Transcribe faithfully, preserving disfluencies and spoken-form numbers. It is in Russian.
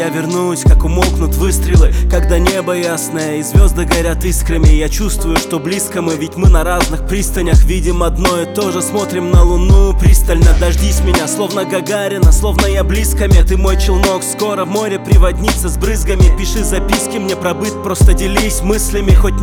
я вернусь, как умолкнут выстрелы, когда небо ясное и звезды горят искрами. Я чувствую, что близко мы, ведь мы на разных пристанях видим одно и то же, смотрим на луну пристально. Дождись меня, словно Гагарина, словно я близко мне. Ты мой челнок, скоро в море приводнится с брызгами. Пиши записки мне про быт, просто делись мыслями, хоть